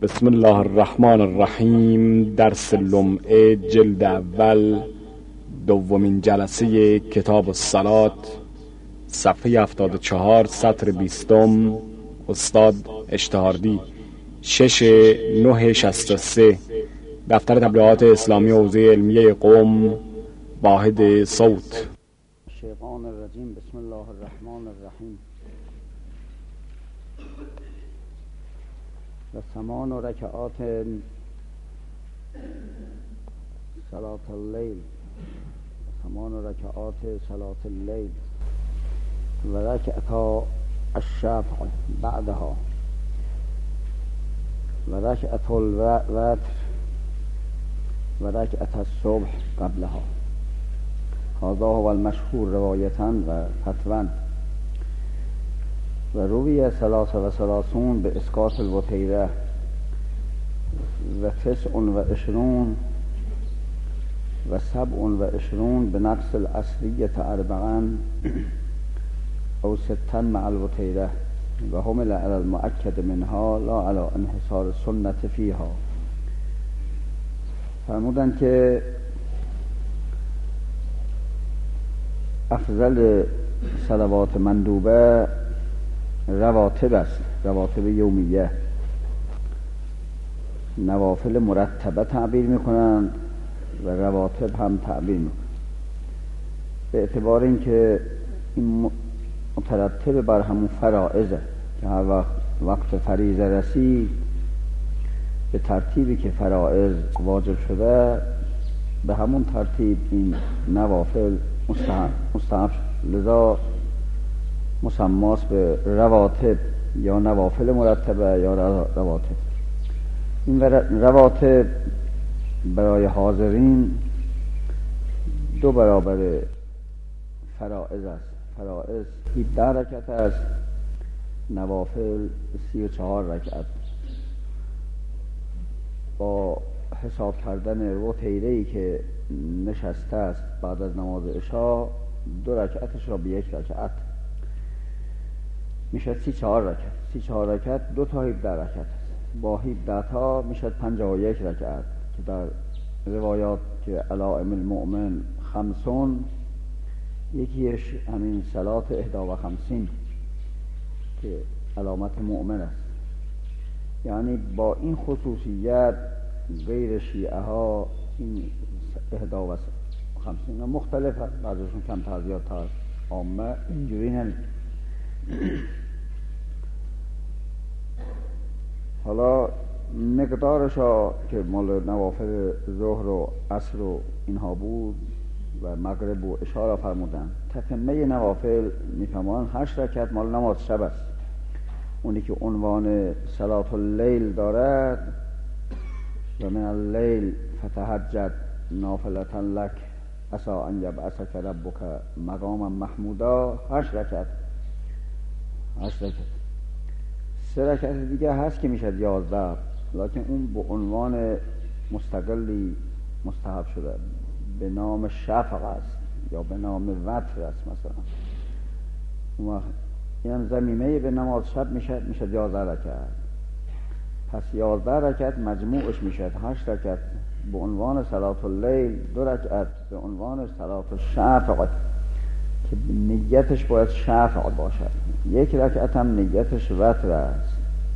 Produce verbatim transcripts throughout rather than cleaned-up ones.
بسم الله الرحمن الرحیم. درس لمعه جلد اول، دومین جلسه کتاب الصلات، صفحه هفتاد و چهار، سطر بیستم. استاد اشتهاردی، شش نه شصت و سه. دفتر تبلیغات اسلامی حوزه علمیه قم، واحد صوت. الشیطان الرجیم. بسم الله الرحمن الرحیم. و ثمان رکعات صلاة اللیل، ثمان رکعات صلاة اللیل و رکعتا الشفع بعدها و رکعت الوتر و رکعت الصبح قبلها. هذا هو المشهور روایتا و فتوا. و روی ثلاث و ثلاثون به اسقاط الوتیره و تسع و عشرون و سبع و عشرون به نقص العصریه اربعا او ستن مع الوتیره و حمل علی المؤکد منها لا علی انحصار السنت فیها. فرمودن که افضل صلوات مندوبه رواتب است، رواتب یومیه. نوافل مرتبه تعبیر میکنن و رواتب هم تعبیر میکنن، به اعتبار اینکه این مترتب بر همون فرائضه که هر وقت وقت فریضه رسید به ترتیبی که فرائض واجب شده به همون ترتیب این نوافل مستحب مستحب لذا مسماس به رواتب یا نوافل مرتبه یا رواتب. این رواتب برای حاضرین دو برابر فرائض است. فرائض هفده رکعت است، نوافل سی و چهار رکعت. با حساب کردن وتیره‌ای که نشسته است بعد از نماز عشا، دو رکعتش را به یک رکعت میشد سی چهار رکعت. سی چهار رکعت دو تا هفده رکعت است. با هفده تا میشد پنجاه و یک رکعت که در روایات که علائم المؤمن خمسون، یکیش همین صلات احدا و خمسین که علامت مؤمن است. یعنی با این خصوصیت غیر شیعه ها این احدا و خمسین مختلف است، بعضشون کم تر زیادتر، عامه اینجوری نمی. حالا مقدارش ها که مال نوافل ظهر و عصر و اینها بود و مغرب و عشا را فرمودن. تتمه نوافل میفهمن هشت رکعت مال نماز شب است، اونی که عنوان صلاة اللیل دارد و من اللیل فتهجد نافلة لک عسی ان یبعثک ربک مقاما محمودا. هشت رکعت هشت رکعت سه رکعت دیگه هست که میشد یازده، لکن اون به عنوان مستقلی مستحب شده، به نام شفق است یا به نام وتر است مثلا. اون این هم زمینه به نماز شب میشد میشد یازده رکعت. پس یازده رکعت مجموعش میشد هشت رکعت به عنوان صلاة اللیل، دو رکعت به عنوان صلاة الشفق که نیتش باید شفع باشد، یک رکعت هم نیتش وتر است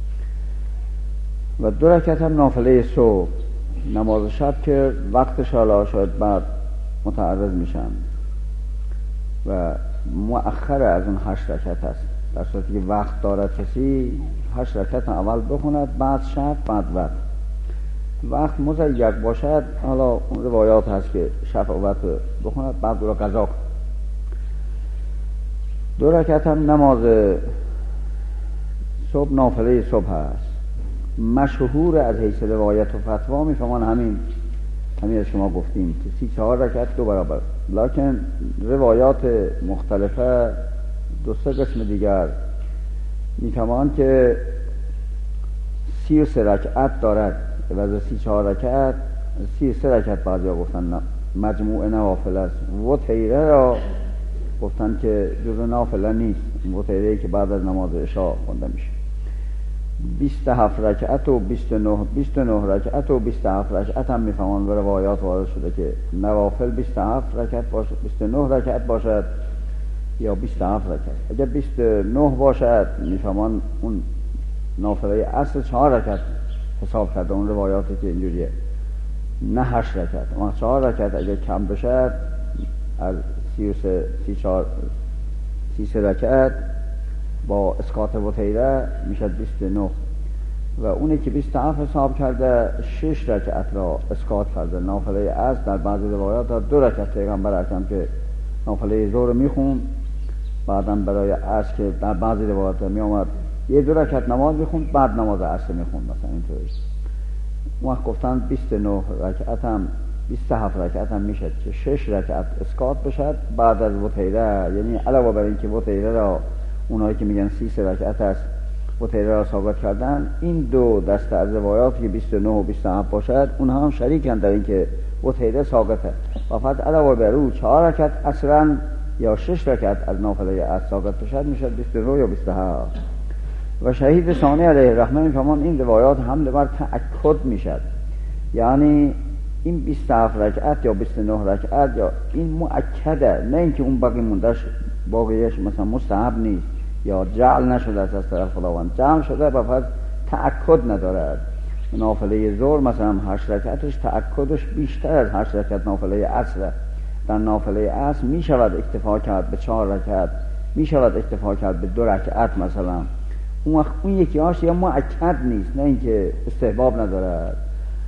و دو رکعت هم نافله صبح. نماز شب که وقتش حالا شاید بعد متعرض میشن و مؤخر از اون هشت رکعت است، در صورتی که وقت دارد کسی هشت رکعت اول بخوند، بعد شب، بعد وتر. وقت مزیق باشد حالا اون روایات هست که شب و وتر بخوند بعد او را قضا کند. دو رکعت هم نماز صبح نافله صبح هست. مشهور از حیث روایت و فتوا میفهمان همین همین از شما گفتیم که سی چهار رکعت دو برابر، لکن روایات مختلفه دو سه قسم دیگر میفهمان که سی و سه رکعت دارد و سی چهار رکعت سی و سه رکعت بعضی ها گفتن مجموع نوافل است. وتیره را گفتن که جزء نافله نیست، وتیره‌ای که بعد از نماز عشا خونده میشه. بیست و هفت رکعت و بیست و نه بیست و نه رکعت و بیست و هفت رکعت هم میفهمان. به روایات وارد شده که نوافل بیست و هفت رکعت باشد، بیست و نه رکعت باشد یا بیست و هفت رکعت. اگر بیست و نه باشد میفهمان اون نافله عصر چهار رکعت حساب کرده، اون روایاتی که اینجوریه، نه هشت رکعت. اما چهار رکعت اگر کم بشد از سی و سه سی چهار سی سه رکعت با اسقاط وتیره میشد بیست و نه. و اونی که بیست و هفت حساب کرده شش رکعت را اسقاط کرده. نافله عصر در بعضی روایات دو رکعت پیغمبر اکرم که نافله ظهر میخون، بعدم برای عصر که در بعضی روایات می آمد یه دو رکعت نماز میخوند بعد نماز عصر میخوند مثلا اینطوری. وقت گفتن بیست و نه رکعت هم بیست و هفت رکعت هم میشد که شش رکعت اسقاط بشد بعد از وتیره، یعنی علاوه بر این که وتیره را اونایی که میگن سی سه رکعت است وتیره را ثابت کردن، این دو دسته از روایات که بیست و نه و بیست و هفت باشد اونها هم شریکن در این که وتیره ثابته و فقط علاوه بر او چهار رکعت اصلا یا شش رکعت از نافله عصر ثابت بشد میشد بیست و نه یا بیست و هفت. و شهید ثانی علیه الرحمه میفهمم این روایات حمله بر تأکد میشد، یعنی این بیست و هفت رکعت یا بیست و نه رکعت یا این مؤکده، نه اینکه اون باقی موندهش باقیش مثلا مستحب نیست یا جعل نشده است از طرف خداوند، جعل شده و فقط تأکد ندارد. نافله ظهر مثلا هشت رکعتش تأکدش بیشتر از هشت رکعت نافله عصر. در نافله عصر می شود اکتفا کرد به چهار رکعت، می شود اکتفا کرد به دو رکعت مثلا. اون اون یکی هاش یا مؤکد نیست، نه اینکه استحباب ندارد.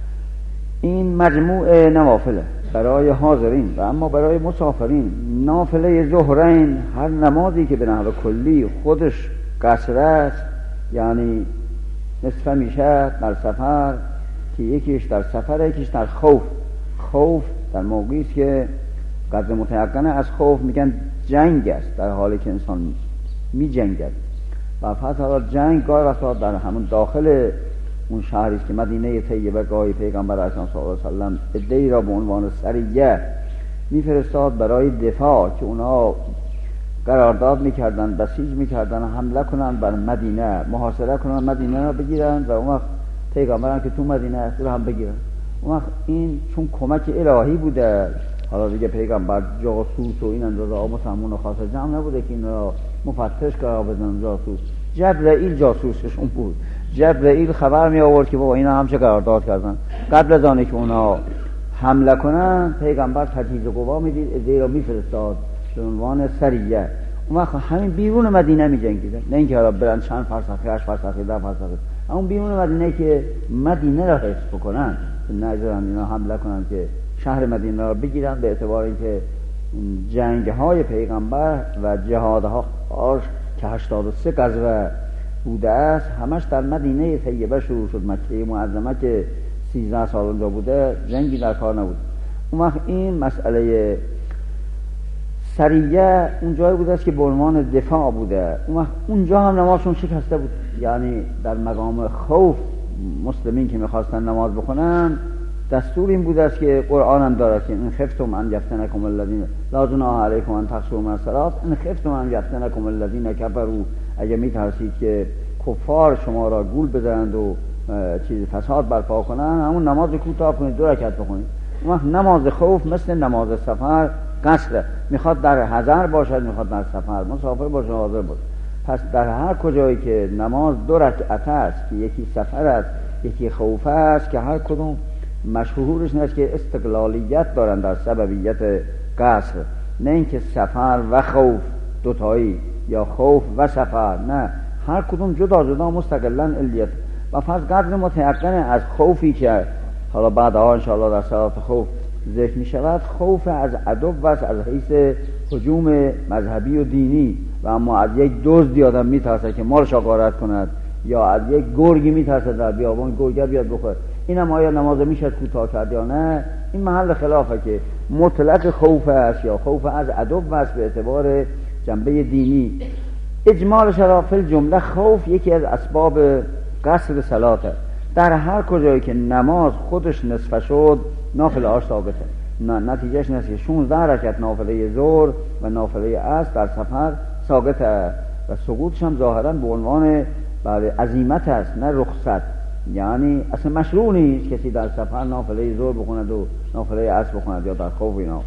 این مجموع نوافله برای حاضرین و اما برای مسافرین نافله ظهرین هر نمازی که به نحو کلی خودش قصر است، یعنی نصفه میشه در سفر که یکیش در سفر یکیش در خوف. خوف در موقعی است که قدر متیقنه از خوف میگن جنگ است، در حالی که انسان می جنگد و پس جنگ گاهی وقتا در همون داخل اون شهری است که مدینه طیبه گاهی پیغمبر اکرم صلی الله علیه و سلم عده‌ای را به عنوان سریه میفرستاد برای دفاع که اونا قرارداد میکردن، بسیج میکردن، حمله کنن بر مدینه، محاصره کنن مدینه را بگیرن و اون وقت پیغمبر هم که تو مدینه است رو هم بگیرن. اون وقت این چون کمک الهی بوده، حالا دیگه پیغمبر جاسوس و این اندازه آموز همون خاصه جمع نبوده که این را مفتش قرار بدن جاسوس. جبرائیل جاسوسشون بود. جبرائیل خبر می آورد که بابا اینا همچه قرارداد کردن. قبل از آنه که اونا حمله کنن پیغمبر تجهیز و قوا میدید، عده‌ای را میفرستاد به عنوان سریه. اون وقت همین بیرون مدینه می جنگیدن، نه اینکه حالا برن چند فرسخی، هشت فرسخی، ده فرسخی، همون بیرون مدینه که مدینه را حفظ بکنن، نذارن اینا حمله کنن که شهر مدینه را بگیرن، به اعتبار اینکه جنگ های پیغمبر و جهادها که هشتاد و سه غزوه بوده است همش در مدینه طیبه شروع شد. مکه معظمه که سیزده سال اونجا بوده جنگی در کار نبود. اون وقت این مسئله سریه اونجایی بوده است که به عنوان دفاع بوده. اون وقت اونجا هم نمازشون شکسته بود، یعنی در مقام خوف مسلمین که میخواستن نماز بخونن دستور این بوده است که قرآن هم داره که ان خفتم ان یفتنکم الذین لا جناح علیکم ان تقصروا من الصلاة ان خفتم ان یفتنکم الذین کفروا، اگه میترسید که کفار شما را گول بزنند و چیز فساد برپا کنن همون نماز کوتاه کنید، دو رکعت بخونید. اون نماز خوف مثل نماز سفر قصره، میخواد در حضر باشد، میخواد در سفر مسافر باشه، حاضر باشه. پس در هر کجایی که نماز دو رکعت است که یکی سفر است یکی خوف است که هر کدوم مشهورش نیست که استقلالیت دارن در سببیت قصر، نه اینکه سفر و خوف دوتایی یا خوف و سفر، نه، هر کدوم جدا جدا مستقلاً علیت. و پس قدر متیقن از خوفی که حالا بعدها انشاءالله در صلات خوف ذکر می شود، خوف از عدو و از حیث هجوم مذهبی و دینی و اما از یک دزدی آدم می ترسه که مالش غارت کند یا از یک گرگی می ترسه در بیابان گرگه بیاد بخوره. این هم آیا نماز میشد کوتاه کرد یا نه؟ این محل خلافه که مطلق خوف است یا خوف از عدو است به اعتبار جنبه دینی. اجمال شرافل جمله خوف یکی از اسباب قصر صلاته. در هر کجایی که نماز خودش نصف شد نافله آش ثابته، نه نتیجهش نیست که شانزده رکعت نافله ظهر و نافله عصر در سفر ثابته و سقوطش هم ظاهرا به عنوان بله عزیمت است نه رخصت، یعنی اصلا مشروع نیست کسی در سفر نافله ظهر بخوند و نافله عصر بخوند یا در خوف اینا.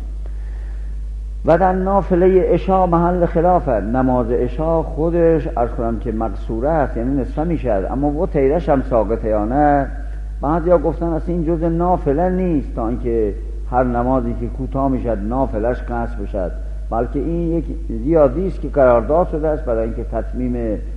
و در نافله عشا محل خلافه، نماز عشا خودش عرض کنم که مقصوره است، یعنی نصفه میشد، اما و تیرش هم ساقطه یا نه. بعضیا گفتن اصلا این جز نافله نیست تا اینکه هر نمازی که کوتاه میشد نافلش قصر بشد، بلکه این یک زیادی است که قرارداد شده است برای اینکه تتمیم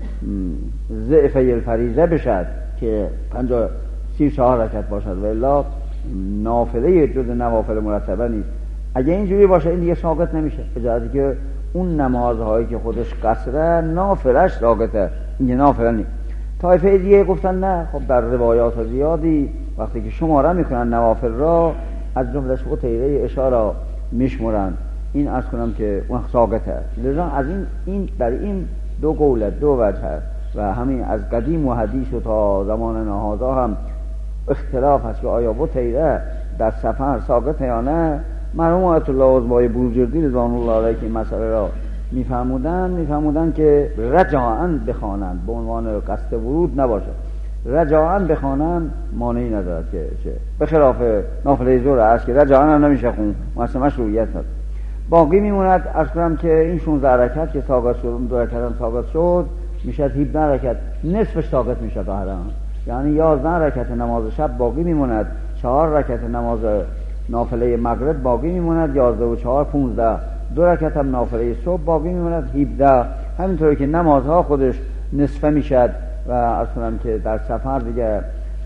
ضعف الفریضه بشد که پنجاه سی و چهار رکعت باشد، و الا نافله جز نوافل مرتبه نیست. اگه اینجوری باشه این دیگه ساقط نمیشه، اجازه که اون نمازهایی که خودش قصره نافلش ساقطه، این نافله نیست. طایفه دیگه گفتن نه، خب در روایات زیادی وقتی که شماره میکنن نوافل را از جمله شو تیره اشاره میشمرن، این عرض کنم که اون ساقطه. لذا از این این در این دو قول دو وجه و همین از قدیم و حدیث و تا زمان نهازا هم اختلاف هست که آیا و تیره در سفر ساقطه یا نه. مرحوم آیت الله عظمای بروجردی رضوان الله علیه که این مسئله را میفهمودن میفهمودن که رجاعاً بخوانند، به عنوان قصد ورود نباشه، رجاعاً بخوانند مانعی ندارد که چه به خلاف نافله ظهر است که رجاعاً هم نمیشه خون، مثلا مشروعیت هست. باقی میموند عرض کنم که این شانزده رکعت که ساقط شد، اون دو رکعت هم ساقط شد، میشد هفده رکعت، نصفش ساقط میشه ظاهرا، یعنی یازده رکعت نماز شب باقی میموند، چهار رکعت نماز نافله مغرب باقی میموند، یازده و چهار پونزده، دو رکعت هم نافله صبح باقی میموند، هفده. همینطوری که نمازها خودش نصفه میشد و عرض کنم که در سفر دیگه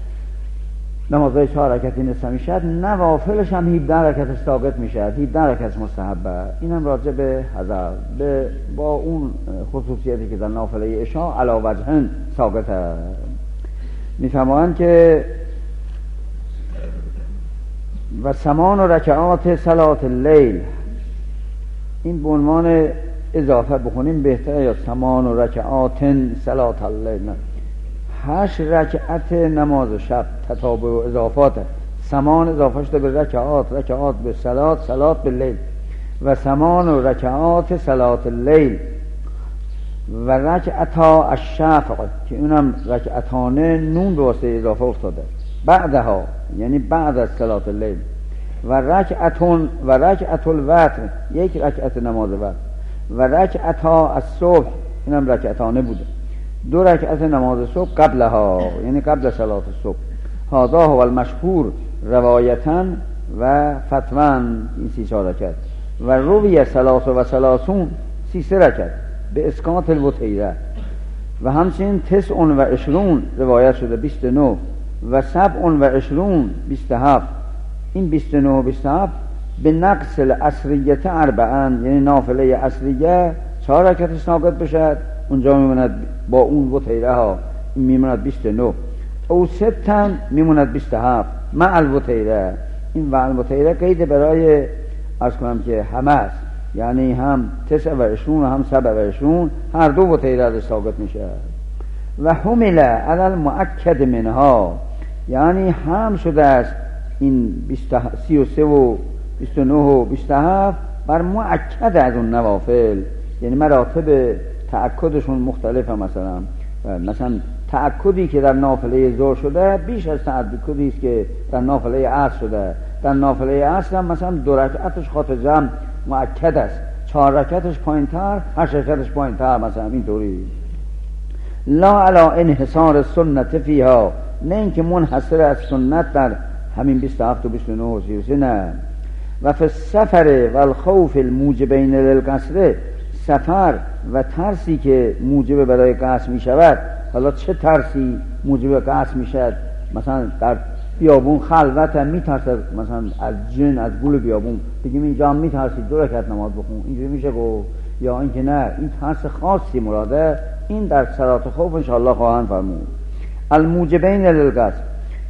نمازهای چهار رکعتی نصفه میشد، نوافلش هم هفده رکعت ساقط میشد، هفده رکعت مستحبه. اینم راجع به حضر به با اون خصوصیتی که در نافله عشا علی وجهن ساقطه. میفهمند که و سمان و رکعات صلات اللیل، این به عنوان اضافه بخونیم بهتره یا سمان و رکعات صلات اللیل؟ نه، هشت رکعت نماز شب تتابع و اضافات، سمان اضافه شده به رکعات، رکعات به صلات، صلات به لیل، و سمان و رکعات صلات اللیل و رکعتا الشفع که اونم رکعتانه نون به واسطه اضافه افتاده بعدها، یعنی بعد از صلات اللیل، و رکعتون و رکعت الوتر یک رکعت نماز وتر، و رکعتا الصبح اینم رکعتانه بوده، دو رکعت نماز صبح قبلها یعنی قبل صلات الصبح. هذا هو المشهور روایتا و فتوان، این سی چهار رکعت. و روی ثلاث و ثلاثون سی سه رکعت به اسقاط الوتیره، و همچنین تسع و عشرون روایت شده بیست و نه، و سبع و عشرون بیست و هفت، این بیست و نه و بیست و هفت به نقص العصریت اربعن، یعنی نافله عصریه چهار رکعت ساقط بشد، اونجا میموند با اون وتیره ها میموند بیست و نه، او ستن میموند بیست و هفت مع الوتیره. این مع الوتیره قید برای عرض کنم که همه است، یعنی هم تسع و عشرون و هم سبع و عشرون هر دو وتیره از ساقط میشه. و حمله علی المؤکد منها، یعنی هم شده است این سی و سه و بیست و نه و بیست و هفت بر مؤکد از اون نوافل، یعنی مراتب تأکدشون مختلفه. مثلا مثلا تأکدی که در نافله ظهر شده بیش از تأکدی است که در نافله عصر شده. در نافله عصر هم مثلا دو رکعتش خاطر جمع مؤکد است، چهار رکعتش پایین‌تر، هشت رکعتش پایین‌تر، مثلا اینطوری. لا علا انحصار سنت فیها، نه اینکه منحصر از سنت در همین بیست و هفت و بیست و نه و سی و سه، نه. و فی السفر و الخوف الموجبین للقصر، سفر و ترسی که موجب برای قصر می شود. حالا چه ترسی موجب قصر می شود؟ مثلا در بیابون خلوت هم می ترسد، مثلا از جن، از گول بیابون، بگیم اینجا هم می ترسی دو رکعت نماز بخون، اینجوری میشه گفت؟ یا اینکه نه این ترس خاصی مراده، این در صلات خوف انشاءالله خواهند فرمود. الموجبین للقصر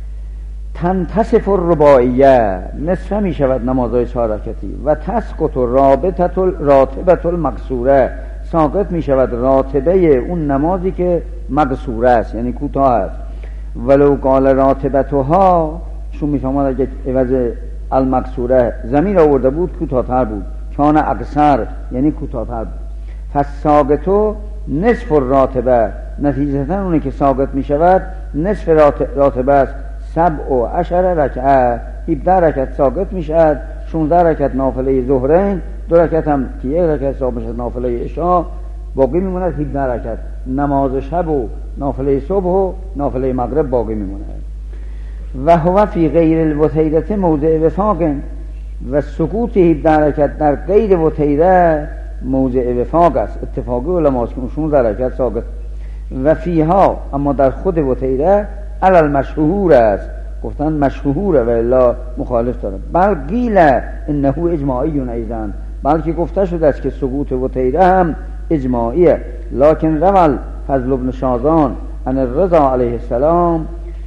تنتصف الرباعیه، نصفه می شود نمازهای چهار رکعتی، و تسقط رابطه راتبه المقصوره، ساقط می شود راتبه اون نمازی که مقصوره است، یعنی کوتاه است. ولو قال راتبتها، شون می فهمد اگه عوض المقصوره ضمیر آورده بود کوتاه‌تر بود، کان اقصر یعنی کوتاه‌تر بود. فساقطو نصف الراتبه، نتیجتا اونه که ساقط می شود نصف راتبه است، سبع و عشر رکعه، هفده رکعت ساقط می شود، شانزده رکعت نافله ظهرین، دو رکعت هم که یک رکعت ساقط می شود نافله عشا، باقی می ماند هفده رکعت نماز شب و نافله صبح و نافله مغرب باقی می ماند. و هو فی غیر الوتیره موضع وفاق، و سکوت هفده رکعت در غیر وتیره موضع وفاق است، اتفاقی علماء است که شانزده رکعت ساقط. و فیها، اما در خود وتیره علل مشهور است، گفتن مشهوره و الا مخالف داره. بل قیل انه اجماعی ایضا، بلکه گفته شده است که سقوط وتیره هم اجماعیه. لکن روال فضل بن شازان عن الرضا علیه السلام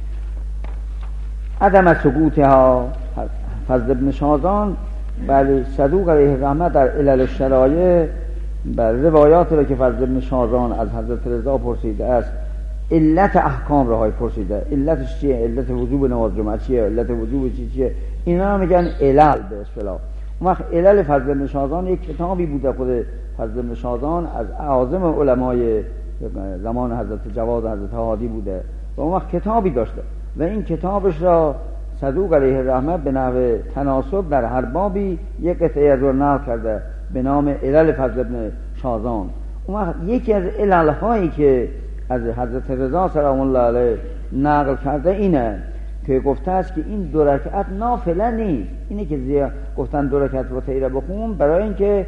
عدم سقوطها. فضل بن شازان بله صدوق علیه الرحمه در علل الشرایع بر روایات را که فضل بن شازان از حضرت رضا پرسیده است، علت احکام را های پرسیده، علتش چیه، علت وجوب نماز جمعه چیه، علت وجوب چی چیه، اینا میگن علل به اصطلاح. اون وقت علل فضل بن شازان یک کتابی بوده، خود فضل بن شازان از اعاظم علمای زمان حضرت جواد حضرت هادی بوده و اون وقت کتابی داشته و این کتابش را صدوق علیه الرحمه به نحو تناسب در هر بابی یک قطعه از رو نقل کرده به نام علل فضل بن شازان. اون وقت یکی از علل هایی که از حضرت رضا سلام الله علیه نقل کرده اینه که گفته است که این دو رکعت نافله نیست، اینه که زیاد گفتن دو رکعت وتیره بخون برای اینکه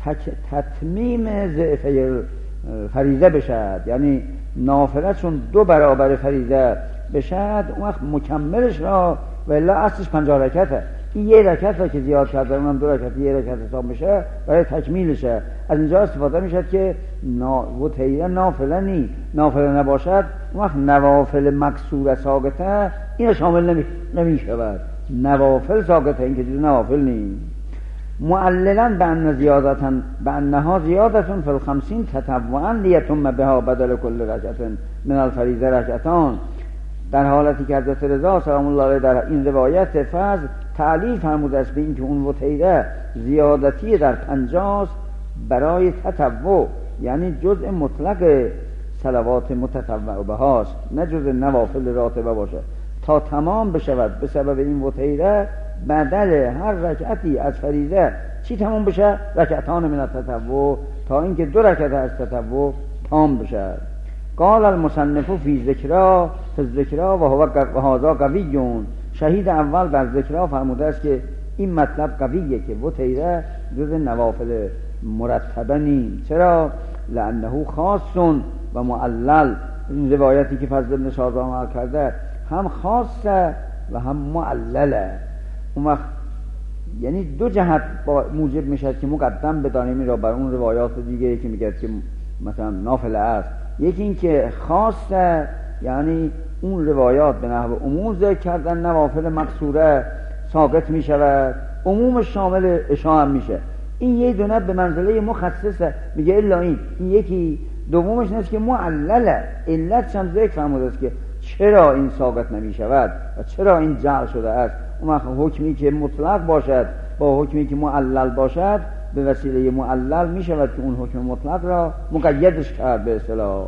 تتمیم ضعف فریضه بشد، یعنی نافله چون دو برابر فریضه بشد اون وقت مکملش را و الا اصلش پنجاه رکعته، این یه رکعت را که زیاد کرده اونم دو رکعت یه رکعت حساب میشه برای تکمیلشه. از اینجا استفاده میشد که وتیره نافله نی، نافله نباشد اون وقت نوافل مکسور ساقطه این شامل نمی نمیشود، نوافل ساقطه این که چیز نوافل نی. معللا بان زیادتا بانها زیادتون فی الخمسین تطوعا لیتم بها بدل کل رکعت من الفریضه رکعتان، در حالتی که حضرت رضا سلام الله علیه در این روایت فضل تعلیل فرموده است به این که اون وتیره زیادتی در پنجاست برای تطوع، یعنی جزء مطلق صلوات متطوع بهاست نه جزء نوافل راتبه باشه، تا تمام بشود به سبب این وتیره بدل هر رکعتی از فریضه چی تمام بشه؟ رکعتان من التطوع، تا اینکه دو رکعت از تطوع تمام بشه. قال المصنف فی ذکرا فی ذکرا و هو و هذا قوی، شهید اول در ذکرا فرموده است که این مطلب قویه که وتیره جز نوافل مرتبه نیست. چرا؟ لانه خاص و معلل، این روایتی که فضل بن شازان کرده هم خاصه و هم معلله. اون وقت یعنی دو جهت موجب میشد که مقدم بدانیم را بر اون روایات دیگه که میگه که مثلا نافله است. یکی این که خاصه یعنی اون روایات به نحو عموم ذکر کردن نوافل مقصوره ساقط می شود، عموم شامل عشاء هم میشه. این یه دونه به منزله مخصصه، میگه الا این این یکی. دومش نیست که معلله، علت هم ذکر فرموده است که چرا این ساقط نمی شود و چرا این جعل شده است. اون وقت حکمی که مطلق باشد با حکمی که معلل باشد به وسیله معلل می شود که اون حکم مطلق را مقیدش کرد به اصطلاح.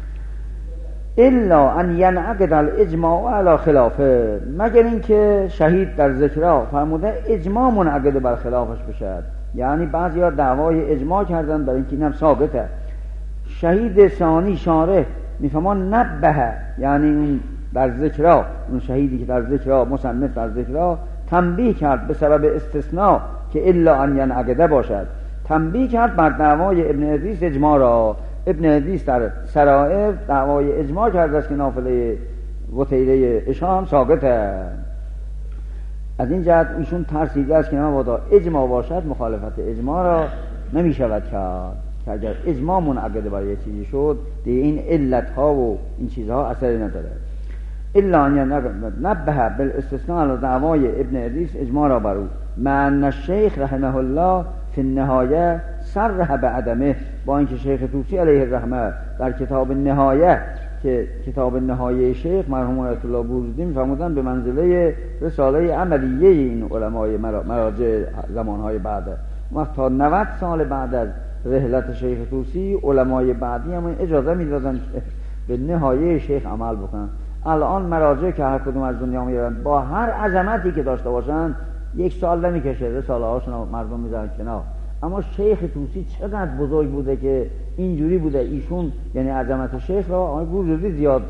الا ان ینعقد الاجماع علی خلافه، مگر اینکه شهید در ذکرها فرموده اجماع منعقد بر خلافش بشد، یعنی بعضیا دعوای اجماع کردن برای اینکه اینم ثابته. شهید ثانی شارح میفهمان نبه، یعنی اون در ذکرها اون شهیدی که در ذکرها مصنف در ذکرها تنبیه کرد به سبب استثناء که الا ان ینعقد باشد، تنبیه کرد بر دعوای ابن ادریس اجماع را. ابن ادریس در سرائر دعوای اجماع کرده است که نافله وتیره عشاء هم ساقطه. از این جهت ایشون ترسیده است که نمادا اجماع باشد مخالفت اجماع را نمی شود کرد، که اگر اجماع منعقد برای یه چیزی شد دیگه این علت ها و این چیزها اثری نداره. الا ان نبه بالاستثناء علی دعوای ابن ادریس اجماع را بر او، مع ان الشیخ رحمه الله فی النهایه صرح بعدمه، با اینکه شیخ طوسی علیه الرحمه در کتاب نهایه که کتاب نهایه شیخ مرحوم آیت الله بروجردی می‌فرمودن به منزله رساله عملیه این علمای مراجع زمانهای بعد، وقت تا نود سال بعد از رحلت شیخ طوسی علمای بعدی هم اجازه می‌دادن که به نهایه شیخ عمل بکنن. الان مراجع که هر کدوم از دنیا میرن با هر عظمتی که داشته باشن یک سال نمیکشه رساله هاشون مردم میذارن کنار. اما شیخ طوسی چقدر بزرگ بوده که اینجوری بوده. ایشون یعنی عظمت شیخ را آقای بوجودی زیاد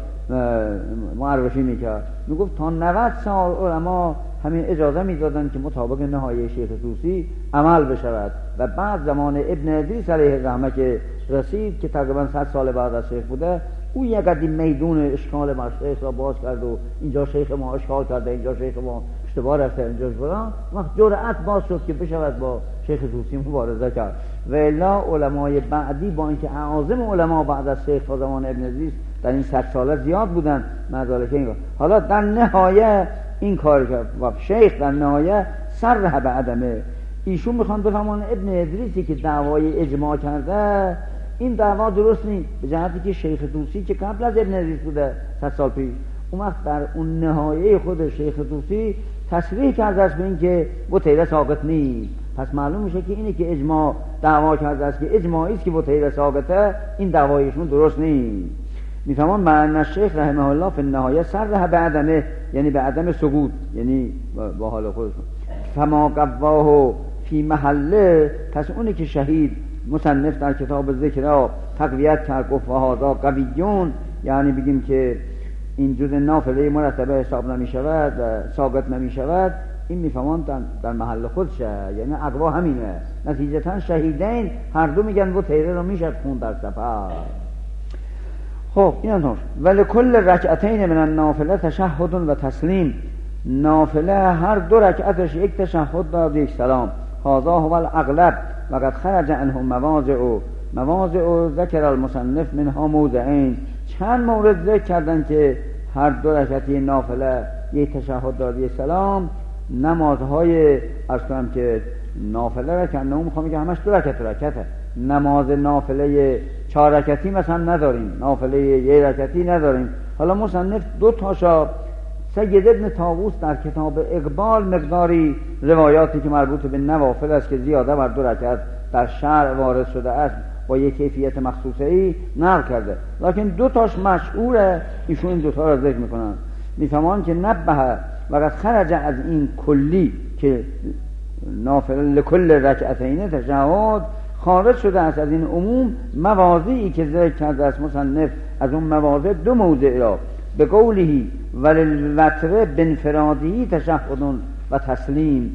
معرفی میکرد، میگفت تا نود سال علما همین اجازه میدادن که مطابق نهایه شیخ طوسی عمل بشود. و بعد زمان ابن ادریس علیه الرحمه که رسید که تقریبا صد سال بعد از شیخ بوده، او یک قدیم میدون اشکال ما شیخ را باز کرد و اینجا شیخ ما اشکال کرده، اینجا شیخ ما اشتباه رفته، اینجا فلان، وقت جرأت باز شد که بشود با شیخ طوسی مبارزه کرد. و الا علمای بعدی با اینکه اعاظم علما بعد از شیخ تا زمان ابن ادریس در این صد ساله زیاد بودن، مدارک این حالا در نهایه این کار کرد و شیخ در نهایه صرح به عدمه. ایشون میخوان بفهمون ابن ادریسی که دعوای اجماع کرده این دعوا درست نیست، به جهتی که شیخ طوسی که قبل از ابن ادریس بوده صد سال پیش، اون وقت در اون نهایه خود شیخ طوسی تصریح کرده است به این که بطیره ساقط نیست. پس معلوم میشه که اینی که اجماع دعوا کرده است که اجماعی است که بطیره ساقطه، این دعوایشون درست نیست. میفهمون معنی الشیخ رحمه الله فی النهایه صرح به عدمه، یعنی به عدم سقوط، یعنی با حال خودشون. فما قواه فی محله، پس اونی که شهید مصنف در کتاب ذکر را تقویت کرد گفت هذا قویون، یعنی بگیم که این جز نافله مرتبه حساب نمی شود و ساقط نمی شود، این میفهمون در محل خودشه، یعنی اقوا همینه. نتیجتا شهیدین هر دو میگن و تیره رو میشد خون در سفر. خب این انطور ولی کل رکعتین من النافله تشهد و تسلیم، نافله هر دو رکعتش یک تشهد داد یک سلام. هذا هو الاغلب و قد خرج عنه مواضع مواضع ذکر المصنف منها موضعین. چند مورد ذکر کردن که هر دو رکعتی نافله یک تشهد داد یک سلام. نمازهای از کنم که نافله رکعت نمون میخوام که همش دو رکعت رکعته. نماز نافله چهار رکعتی مثلا نداریم، نافله یک رکعتی نداریم. حالا مصنف دو تاشا سید ابن طاووس در کتاب اقبال مقداری روایاتی که مربوط به نوافل است که زیاده بر دو رکعت در شرع وارد شده است با یک کیفیت مخصوصه ای نقل کرده، لکن دو تاش مشهوره، ایشون این دو تا را ذکر میکنن. میفهمان که نبه و قد خرج از این کلی که نافل لکل رکعتین تشهد خارج شده است از این عموم مواضعی که ذکر کرده است مصنف. از اون مواضع دو موضع را به قوله وللوتر بانفرادی تشهد و تسلیم،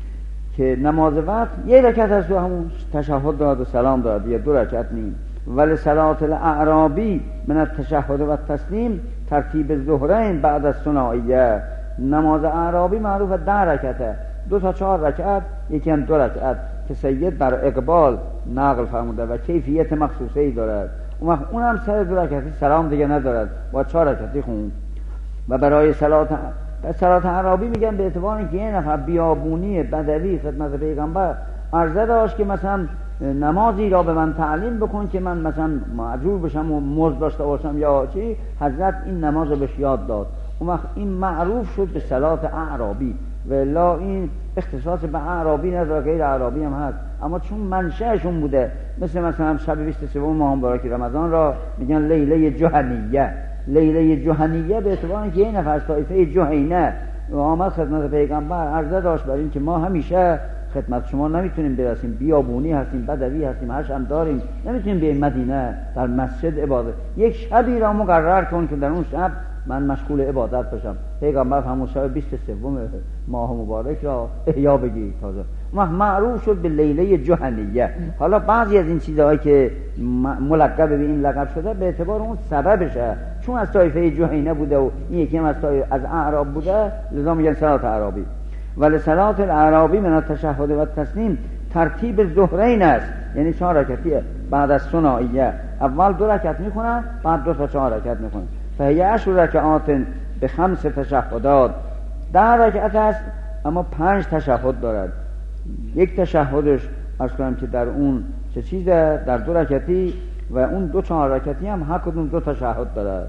که نماز وتر یک رکعت است و همون تشهد داد و سلام داد، یا دو رکعت نیم. ولی صلات الاعرابی من التشهد و تسلیم ترتیب ظهرین بعد از ثنائیه. نماز اعرابی معروف ده رکعته، دو تا چهار رکعت، یکی هم دو رکعت که سید در اقبال نقل فرموده و کیفیت مخصوصی دارد. اون اونم سر دو رکعتی سلام دیگه ندارد، با چهار رکعتی خون. و برای صلات صلات اعرابی میگن به اعتبار اینکه یه نفر بیابونی بدوی خدمت پیغمبر عرضه داشت که مثلا نمازی را به من تعلیم بکن که من مثلا معجور بشم و مزد داشته باشم یا چی، حضرت این نماز رو بهش یاد داد. اون وقت این معروف شد به صلات اعرابی. و الا این اختصاص به اعرابی نداره، غیر اعرابی هم هست، اما چون منشأشون بوده، مثل مثلا شب بیست و سه ماه مبارک رمضان را میگن لیله جهنیه. لیله جهنیه به اعتبار اینکه یه نفر از طایفه جهینه و آمد خدمت پیغمبر عرضه داشت برای اینکه ما همیشه خدمت شما نمیتونیم برسیم، بیابونی هستیم، بدوی هستیم، هرچ هم داریم، نمیتونیم به مدینه در مسجد عبادت. یک شبی را مقرر کن که در اون شب من مشغول عبادت باشم. پیغمبر همون شب بیست و سه ماه مبارک را احیا بگی تازه معروف شد به لیله جهنیه. حالا بعضی از این چیزهایی که ملقب به این لقب شده به اعتبار اون سببشه، چون از طایفه جهینه بوده و این یکی هم از طایفه از اعراب بوده، لذا میگن صلات اعرابی. ولی صلات الاعرابی من التشهد و تسلیم ترتیب ظهرین است، یعنی چهار رکعتیه بعد از ثنائیه. اول دو رکعت میخونن، بعد دو تا چهار رکعت میخونن. فهی عشر رکعات به خمس تشهدات. ده رکعت است اما پنج تشهد دارد. یک تشهدش از کنم که در اون چه چیزه، در دو رکعتی، و اون دو چهار رکعتی هم هر کدوم دو تشهد دارد.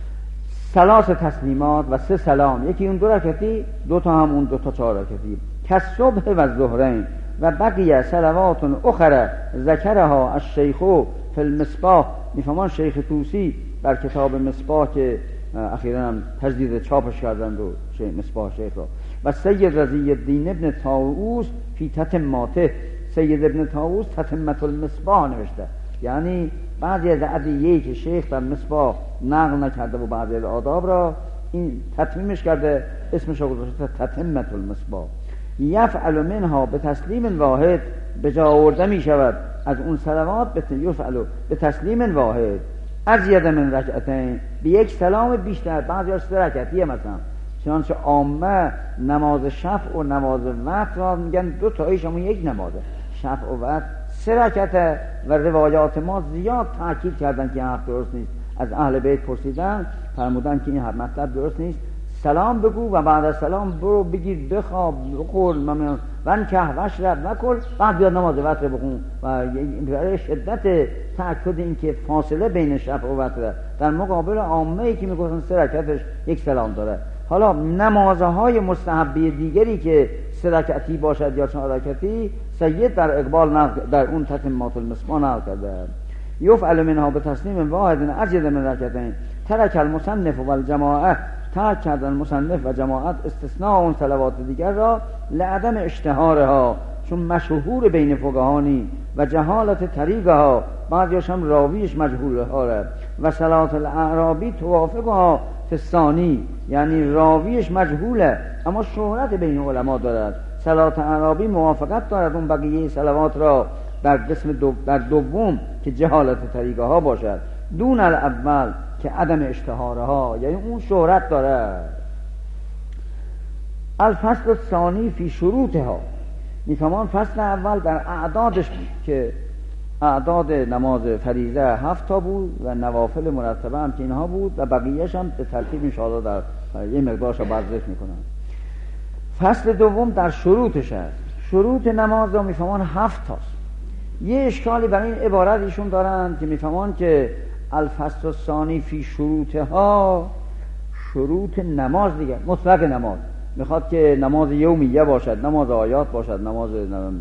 ثلاث تسلیمات و سه سلام، یکی اون دو رکعتی، دو تا هم اون دو تا چهار رکعتی. که صبح و ظهرین و بقیه صلوات اخرى ذکرها الشیخ فی المصباح. میفهمان شیخ طوسی در کتاب مصباح که اخیراً هم تجدید چاپش کردند و مصباح شیخ را. و سید رضی الدین ابن طاووس فی تتماته، سید ابن طاووس تتمت المصباح نوشته، یعنی بعضی از ادعیه‌ای که شیخ در مصباح نقل نکرده و بعضی از آداب را این تتمیمش کرده، اسمش رو گذاشته تتمت المصباح. یفعل منها به تسلیم واحد، به جا آورده می شود از اون صلوات به یفعل به تسلیم واحد ازید من رکعتین، به یک سلام بیشتر. بعضی از سه رکعتیه مثلا، چنانچه عامه نماز شفع و نماز وتر را میگن دو تاییش همون یک نمازه، شفع و وتر سه رکعته. و روایات ما زیاد تاکید کردن که این حرف درست نیست. از اهل بیت پرسیدن، فرمودن که این حرف مطلب درست نیست، سلام بگو و بعد از سلام برو بگیر بخواب بخور ون که وشرب نکن، بعد بیاد نماز وتر بخون. و برای شدت تأکید این که فاصله بین شفع و وتر در مقابل عامه‌ای که میگفتن سه رکعتش یک سلام داره. حالا نمازهای مستحبی دیگری که سه رکعتی باشد یا چهار رکعتی، سید در اقبال در اون تتمات المصباح نقل کرده. یفعل منها به تسلیم واحد ازید من رکعتین، ترک المصنف و الجماعه، ترک کردن مصنف و جماعت استثناء اون صلوات دیگر را لعدم اشتهارها، چون مشهور بین فقهانی و جهالت طریقها، بعضیش هم راویش مجهول ها، و صلات الاعرابی توافقها فستانی، یعنی راویش مجهوله اما شهرت بین علما دارد. صلات اعرابی موافقت دارد اون بقیه صلوات را در قسم دو در دوم که جهالت طریقه ها باشد، دون الاول که عدم اشتهارها، یعنی اون شهرت دارد. الفصل الثانی فی شروطها، میفهمان فصل اول در اعدادش بود که اعداد نماز فریضه هفت تا بود و نوافل مرتبه هم که اینها بود و بقیهش هم به ترتیب انشاءالله در یه مقدارش رو بعد ذکر میکنن. فصل دوم در شروطش هست. شروط نماز رو میفهمان هفت تاست. یه اشکالی برای این عبارت ایشون دارن که میفهمان که الفصل الثانی فی شروطها، شروط نماز دیگه، مطلق نماز میخواد که نماز یومیه باشد، نماز آیات باشد، نماز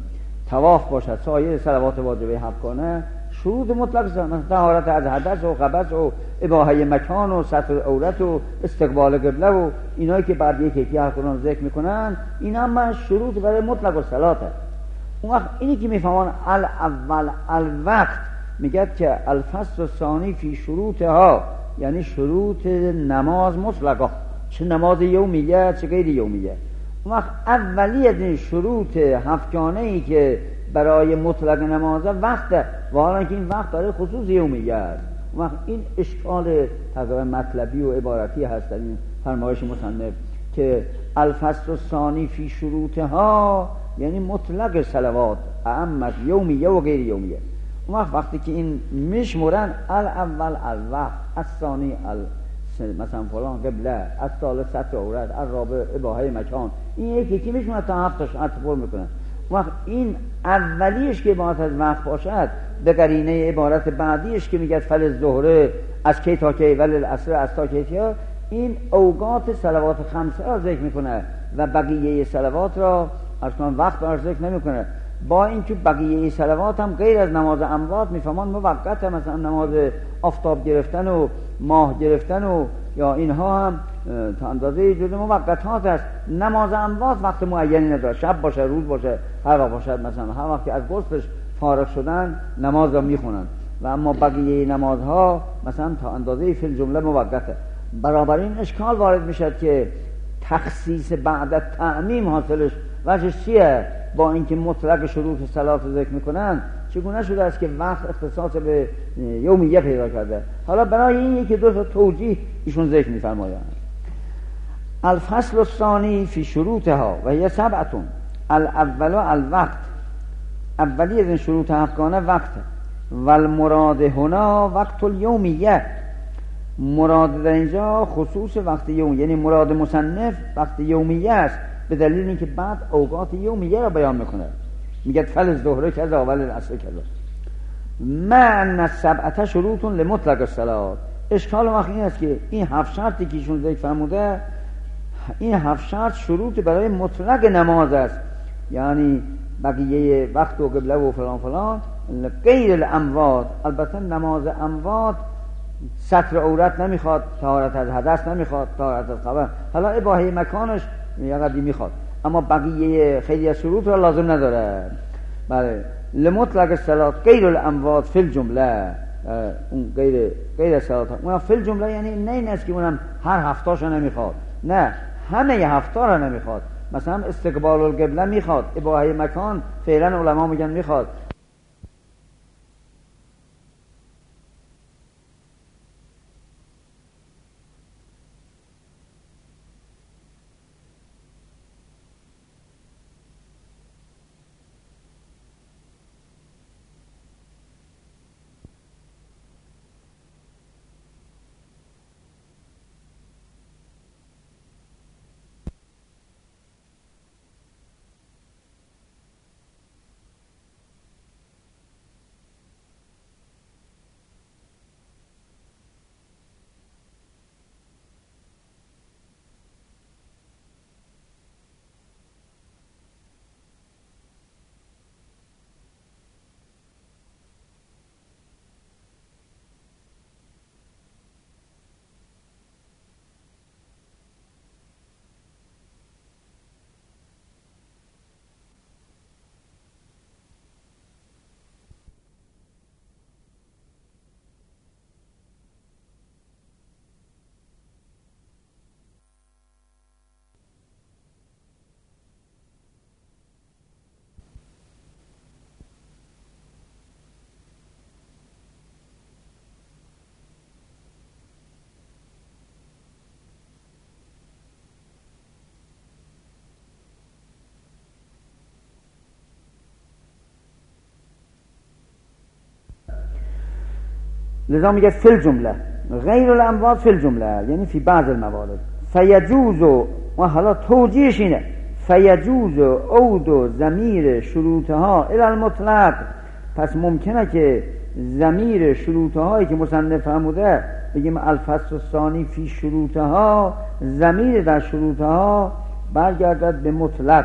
طواف باشد، سایر صلوات واجبه هفت کنه، شروط مطلق مثلا طهارت از حدث و خبث و اباحه مکان و ستر عورت و استقبال قبله و اینایی که بعد یک یکی هر قرآن ذکر میکنن، این هم شروط برای مطلق و صلاته. اون وقت اینی که میفهمان الاول الوقت میگه که الفصل الثانی فی شروطها، یعنی شروط نماز مطلقه، چه نماز یومیه چه غیر یومیه. اون وقت اولی از این شروط هفتگانه ای که برای مطلق نمازه وقته، و حالا که این وقت داره خصوص یومیه است. اون وقت این اشکال تقریبا مطلبی و عبارتی هست در این فرمایش مصنف که الفصل الثانی فی شروطها، یعنی مطلق صلوات اعم یومیه و غیر یومیه. اون وقت وقتی که این میشمورن الاول الوقت، الثانی ال مثلا فلان قبله، از ثالث ستر عورت، الرابع اباحه مکان، این یکی یکی میشونه تا هفتاش اتفاق میکنن. وقت این اولیش که عبارت از وقت باشد به قرینه عبارت بعدیش که میگه فل الظهر از کی تا کی ول العصر از تا کی تا، این اوقات صلوات خمسه را ذکر میکنه و بقیه صلوات را اصلا وقت را ذکر نمیکنه. با اینکه بقیه صلوات هم غیر از نماز اموات میفهمان موقته، مثلا نماز آفتاب گرفتن و ماه گرفتن و یا اینها هم تا اندازه جزء موقتات است. نماز اموات وقت معینی نداره، شب باشه روز باشه هر وقت باشه، مثلا هر وقت از غسلش فارغ شدن نماز را میخونن، و اما بقیه نمازها مثلا تا اندازه فی الجمله موقته. برابر این اشکال وارد میشد که تخصیص بعد تعمیم حاصلش وجهش چیه؟ با اینکه مطلق شروط صلات رو ذکر میکنن چگونه شده است که وقت اختصاص به یومیه پیدا کرده؟ حالا برای این یکی دو تا توجیه ایشون ذکر میفرمایند. الفصل الثانی فی شروطها و هی سبعتون، الاول الوقت، اولی از این شروط هفتگانه وقت، و المراد هنا وقت الیومیه، مراد در اینجا خصوص وقت یوم، یعنی مراد مصنف وقت یومیه است، به دلیل اینکه بعد اوقات یومیه را بیان میکنه، میگه فل الظهر کذا ول العصر کذا. من السبعه شروط لمطلق الصلات. اشکال وقت این است که این هفت شرطی که ایشون ذکر فرموده، این هفت شرط شروط برای مطلق نماز است، یعنی بقیه وقت و قبله و فلان فلان غیر الاموات. البته نماز اموات ستر عورت نمیخواد، طهارت از حدث نمیخواد، طهارت از خبر، حالا اباحه مکانش یه قدری میخواد، اما بقیه خیلی از شروط را لازم نداره. بله، لمطلق الصلات غیر الاموات فی الجمله، اون غیر غیر الصلات اون فی الجمله یعنی نه این است که اونم هر هفتاشو نمیخواد، نه همه هفتا را نمیخواد. مثلا استقبال القبله میخواد، اباحه مکان فعلا علما میگن میخواد. لذا میگه فی الجمله غیر الاموات فی الجمله، یعنی فی بعض الموارد. فیجوز، و حالا توجیهش اینه، فیجوز عود و ضمیر شروطها الی المطلق. پس ممکنه که ضمیر شروطهایی که مصنف فرموده، بگیم الفصل الثانی فی شروطها، ضمیر در شروطها برگردد به مطلق.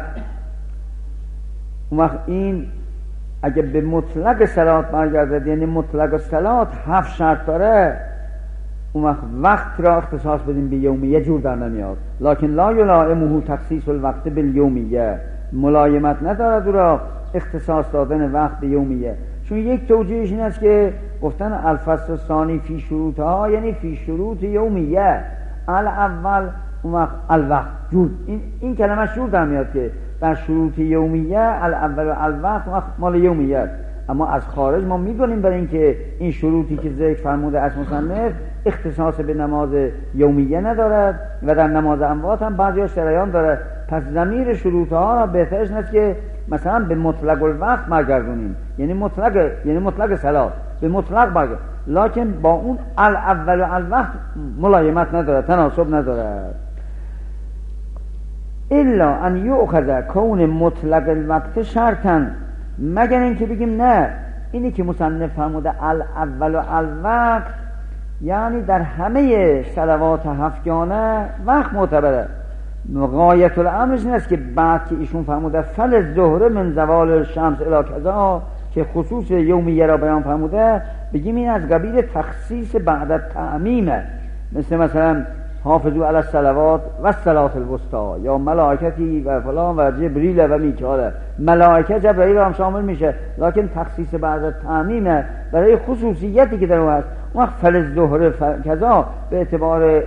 اون وقت این اگه به مطلق صلات برگردد، یعنی مطلق صلات هفت شرط داره، اون وقت وقت را اختصاص بدیم به یومیه جور در نمیاد. لکن لا یلائمه تخصیص الوقت بالیومیه، ملایمت ندارد او را اختصاص دادن وقت به یومیه. چون یک توجیهش این است که گفتن الفصل الثانی فی شروطها یعنی فی شروط یومیه، الاول اون وقت الوقت جور، این این کلمه جور در میاد که در شروط یومیه الاول و الوقت مال یومیه است. اما از خارج ما میدونیم برای اینکه این شروطی که ذکر فرموده از مصنف اختصاص به نماز یومیه ندارد و در نماز اموات هم بعضی‌ها شریان داره. پس ضمیر شروطها را بهترش نیست که مثلا به مطلق الوقت برگردونیم، یعنی مطلق یعنی مطلق صلات به مطلق برگرد، لکن با اون الاول و الوقت ملایمت نداره، تناسب نداره. الا ان یؤخذ کون مطلق الوقت شرطا، مگر اینکه بگیم نه اینی که مصنف فرموده الاول و الوقت یعنی در همه صلوات هفتگانه وقت معتبره. غایت الامرش این است که بعد که ایشون فرموده فل الظهر من زوال الشمس الی کذا که خصوص یومیه را بیان فرموده، بگیم این از قبیل تخصیص بعد التعمیمه، مثل مثلا حافظو علی الصلوات و الصلاة الوسطی یا ملائکتی و فلان و جبریل و میکائیل. ملائکه جبرئیل هم شامل میشه، لکن تخصیص بعد التعمیمه برای خصوصیتی که در اون هست. وقت فل الظهر کذا به اعتبار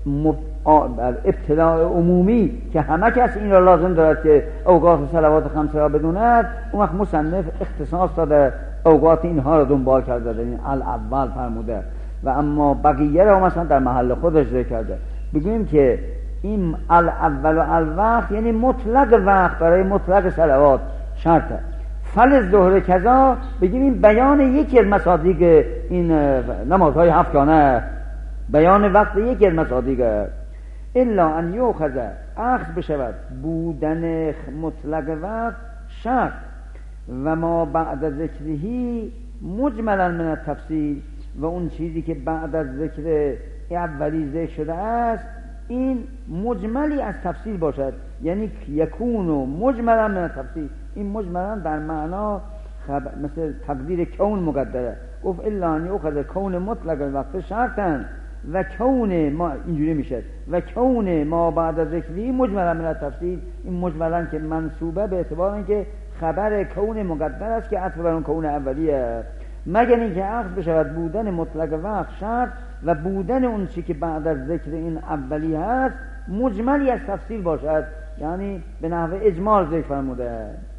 ابتلاع عمومی که همه کس این را لازم دارد که اوقات صلوات خمسه را بدوند، اون وقت مصنف اختصاص داده اوقات اینها را دنبال کرده، این الاول فرموده و اما بقیه را مثلا در محل خودش ذکر کرده. بگوییم که این الاول و الوقت یعنی مطلق وقت برای مطلق صلوات شرطه. فل الظهر کذا بگیم این بیان یکی از مصادیق این نمازهای هفتگانه، بیان وقت یکی از مصادیق. الا ان یؤخذ اخذ بشود بودن مطلق وقت شرط و ما بعد ذکرهی مجملا من التفصیل، و اون چیزی که بعد از ذکر اولی ذکر شده است این مجملی از تفصیل باشد، یعنی یکون و مجملا من التفصیل. این مجملا در معنا خب مثل تقدیر کون مقدره. گفت الا ان یؤخذ کون مطلق الوقت شرطن و کون ما اینجوری میشه و کون ما بعد از ذکری مجملا من التفسیر. این مجملا که منصوبه به اعتبار اینکه خبر کون مقدر است که عطف بر اون کون اولیه، مگر اینکه عقد بشود بودن مطلق وقت شرط و بودن اون چی که بعد از ذکر این اولی هست مجملی از تفسیر باشد، یعنی به نحو اجمال ذکر فرموده.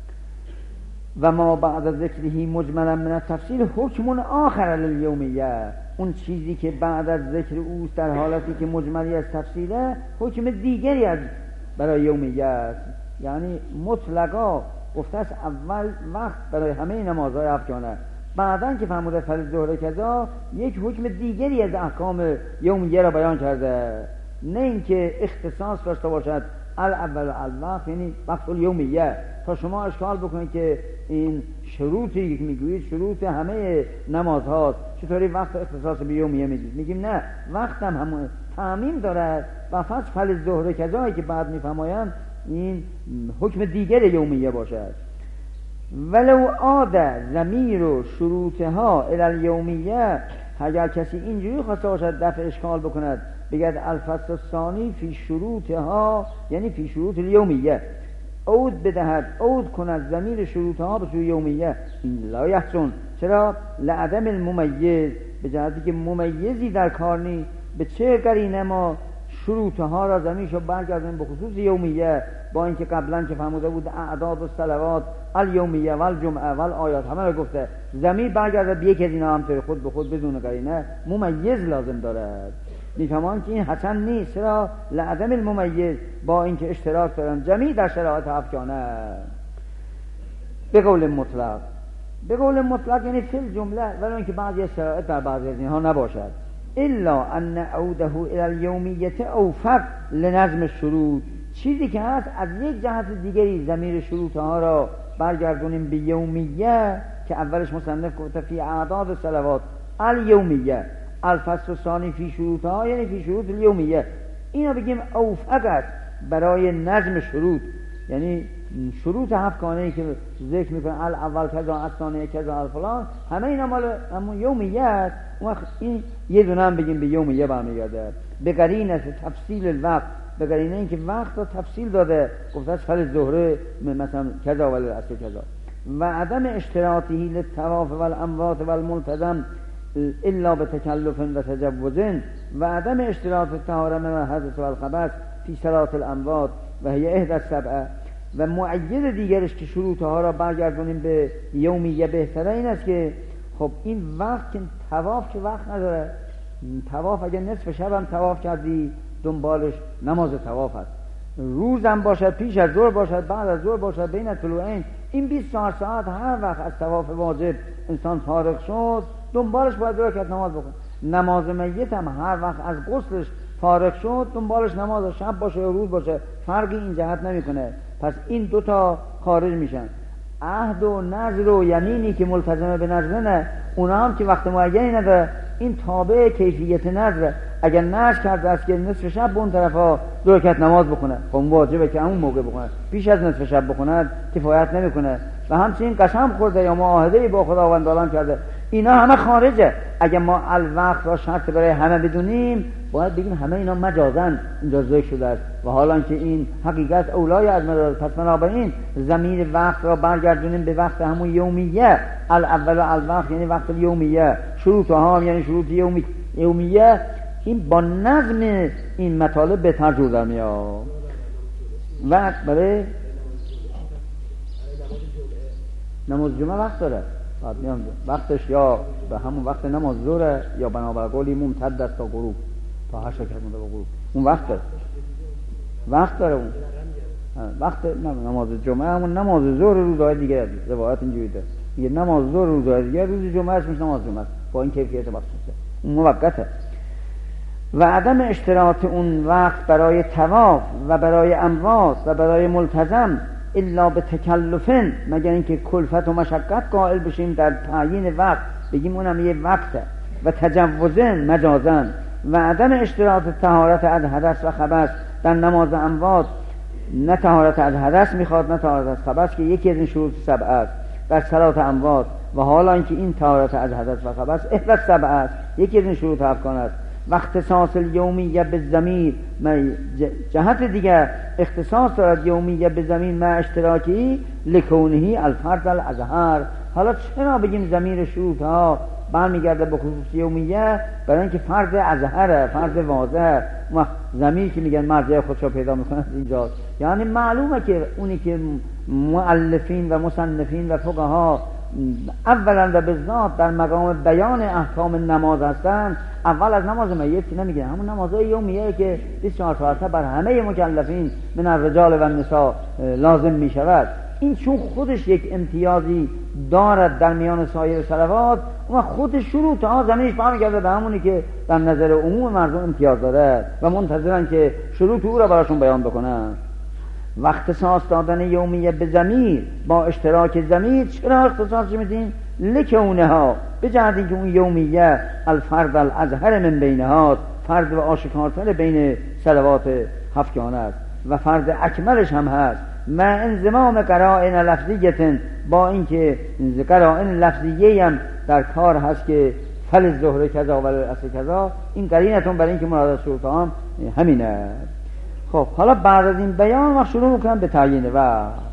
و ما بعد از ذکرهی مجملا من التفسیر حکم آخر للیومیه، اون چیزی که بعد از ذکر اوست در حالتی که مجملی از تفسیره حکم دیگری از برای یومیه است. یعنی مطلقا گفته است اول وقت برای همه نمازهای افغانه، بعدن که فرموده فل ظهر کذا یک حکم دیگری از احکام یومیه را بیان کرده، نه اینکه اختصاص داشته باشد الاول الوقت یعنی وقت الیومیه تا شما اشکال بکنید که این شروطی که میگویید شروط همه نماز هاست، چطوری وقت اختصاص به یومیه میگید؟ میگیم نه، وقت هم همون تعمیم دارد و فقط فل ظهر کذایی که بعد میفرمایند این حکم دیگر یومیه باشد. ولو عاد ضمیر و شروطها الی الیومیه، اگر کسی اینجوری خواسته باشد دفع اشکال بکند بگد الفصل الثانی فی شروطها یعنی فی شروط الیومیه، عود بدهد عود کند ضمیر شروطها به سوی یومیه، این لا یحسن. چرا؟ لعدم الممیز، به جهتی که ممیزی در کار نیست. به چه قرینه ما شروطها را ضمیرشو برگردیم به خصوص یومیه، با اینکه قبلا که فرموده بود اعداد و صلوات الیومیه و الجمعه و الآیات همه را گفته، ضمیر برگرده به یک از اینا همطور خود به خود بدون قرینه ممیز لازم دارد. میفهمان که این حسن نیست. چرا؟ لعدم الممیز، با اینکه اشتراک دارن جمعی در شرایط افغانه. به قول مطلق، به قول مطلق یعنی فی الجمله، ولی اینکه بعضی شرایط در بعضی از اینها نباشد. الا ان عوده الى الیومیه اوفق لنظم شروط، چیزی که هست از یک جهت دیگری ضمیر شروط ها را برگردونیم به یومیه که اولش مصنف گفته فی اعداد و صلوات الیومیه، الفصل ثانی فی شروط ها یعنی فی شروط الیومیه، اینا بگیم اوفق است برای نظم شروط، یعنی شروط هفتگانه‌ای که ذکر میکنه الاول کذا الثانی کذا الفلان، همه اینا مال همون یومیه است. اون وقت این یه دونه هم بگیم به یومیه برمیگرده. به قرینه تفصیل الوقت، به قرینه اینکه وقت رو تفصیل داده، گفته است فل ظهر مثلا کذا و العصر کذا، و عدم اشتراطی للطواف والاموات والملتزم الا بتکلف و تجوز، و عدم اشتراط الطهاره من الحدث والخبث فی صلاة الاموات و هی احدى السبعه. و معید دیگرش که شروطها را برگردونیم به یومیه بهتره این است که خب این وقت که طواف که وقت نداره، طواف اگر نصف شب هم طواف کردی دنبالش نماز طواف هست، روزم باشد پیش از ظهر باشد بعد از ظهر باشد بین طلوعین، این بیست و چهار ساعت هر وقت از طواف واجب انسان فارغ شد دنبالش باید دو رکعت نماز بخونه. نماز میت هم هر وقت از غسلش فارغ شد دنبالش نماز شب باشه یا روز باشه فرقی این جهت نمیکنه. پس این دوتا خارج میشن. عهد و نذر و یمینی که ملتزمه به نذر نه، اونا هم که وقت معینی نداره، این تابع کیفیت نذر. اگر نذر کرده است که نصف شب به اون طرفا دو رکعت نماز بخونه، خب واجبه که همون موقع بخونه، پیش از نصف شب بخونه کفایت نمیکنه. و همچنین قسم خورده یا معاهده با خداوند عالم کرده، اینا همه خارجه. اگر ما الوقت را شرط برای همه بدونیم باید بگیم همه اینا مجازن اینجا ذکر شده است، و حالا که این حقیقت اولای از مدار، پس بنابراین ضمیر وقت را برگردونیم به وقت همون یومیه، الاول و الوقت یعنی وقت یومیه، شروط ها یعنی شروط یومی یومیه. این با نظم این مطالب بهتر جور در میاد. و برای نماز جمعه وقت داره، بعد میام وقتش یا به همون وقت نماز ظهر یا بنابر قولی ممتد است تا غروب، تا هشت رکعت مونده به غروب، اون وقت داره. وقت داره اون وقت نماز جمعه همون نماز ظهر روزهای دیگه. روایت اینجوری داره میگه نماز ظهر روزهای دیگه روز جمعه اسمش نماز جمعه با این کیفیت مخصوصه، اون موقته. و عدم اشتراط اون وقت برای طواف و برای اموات و برای ملتزم الا به تکلفن، مگر اینکه کلفت و مشقت قائل بشیم در تعیین وقت بگیم اونم یه وقته، و تجوزن مجازن. و عدم اشتراط طهارت از حدث و خبث در نماز اموات، نه طهارت از حدث میخواد نه طهارت از خبث که یکی از این شروط سبعه است. در صلات اموات و حالا اینکه این طهارت از حدث و خبث احدث سبع است، یکی از این شروط افکان است. و اختصاص یومیه به ضمیر، جهت دیگر اختصاص دارد یومیه به ضمیر مع اشتراکی لکونهی الفرد الاظهر. حالا چرا بگیم ضمیر شروط ها برمیگرده به خصوص یومیه؟ برای اینکه فرد اظهره، فرد واضحه. و ضمیر که میگن مرجع خودشو پیدا میکنه اینجا، یعنی معلومه که اونی که مؤلفین و مصنفین و فقها اولا و به ذات در مقام بیان احکام نماز هستند، اول از نماز میت که نمیگه، همون نمازهای یومیه که بیست و چهار ساعته بر همه مکلفین من الرجال و النساء لازم میشود، این چون خودش یک امتیازی دارد در میان سایر صلوات و خود شروط ها زمینش برمیگرده به همونی که در نظر عموم مردم امتیاز داره و منتظرن که شروط او را براشون بیان بکنن. و اختصاص دادن یومیه به ضمیر با اشتراک ضمیر، چرا اختصاص میدین؟ لکونه ها به جهت اینکه اون یومیه الفرد الاظهر من بینها، فرد و آشکارتر بین صلوات هفتگانه است و فرد اکملش هم هست. ما انضمام قرائن لفظیه، با اینکه قرائن لفظیه هم در کار هست که فل الظهر کذا و العصر کذا، این قرینتون برای اینکه مراد از شروط هم همینه. خب حالا بعد از این بیان ما شروع میکنم به تعیین و